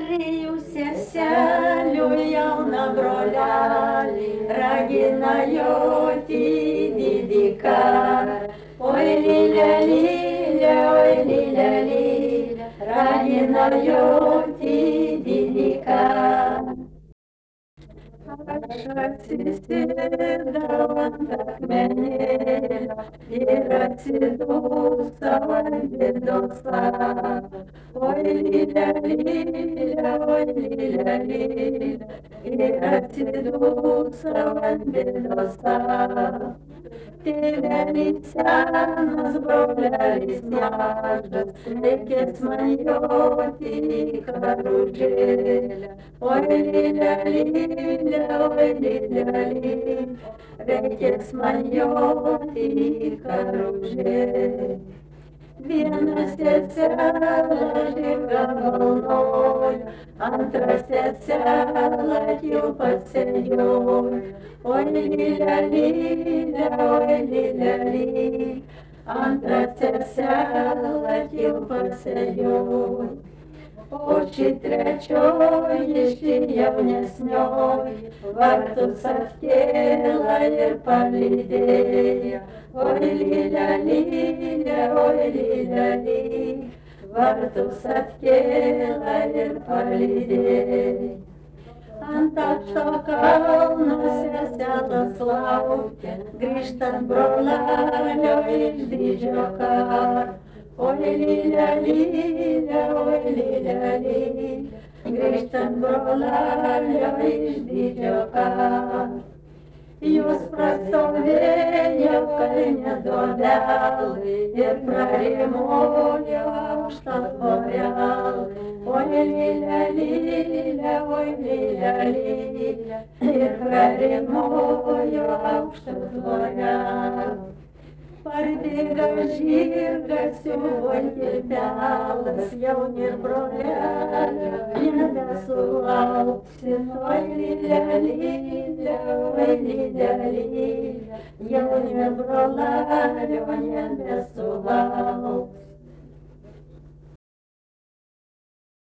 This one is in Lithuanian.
Trijų seselių jauna brolelį ragina joti didį karą. Oi lilė, lilė, oi lilė, lilė, ragina joti didį karą. Aš atsisėdau ant akmenėlio ir atsidūsau ant bėdos lapo. Oi lilė, lilė, oi lilė, lilė, ir atsidūsau ant bėdos lapo. Tėvelis senas, brolelis mažas, reikės man joti į karužėlę. Oi lilė, lilė, oi lilė, lilė, reikės man joti į karužėlę. Viena seselė žirgą balnojo, antra seselė kilpasėjojo. Oi lilė, lilė, oi lilė, lilė, antra seselė kilpasėjojo. O ši trečioji, ši jaunesnioji, vartus atkėlė ir palydėjo. Oi lilė, lilė, oi lilė, lilė, vartus atkėlė ir palydėjo. Ant aukšto kalno seselas laukia, grįžtant brolelio iš didžio karo. Oi lilė, lilė, oi lilė, lilė, grįžtant brolelio iš didžio karo. Jūs prastovėjo kalne duobelį ir prarimuojo aukštą tvorelį. Oi lilė, lilė, oi lilė, lilė, ir prarimuojo aukštą tvorelį. Parbėga žirgas, siūbuoj kirpelas, jauni brolelio, nebesulauksim. Oi lilė, lilė, oi lilė, lilė, jauni brolelio, nebesulauksim.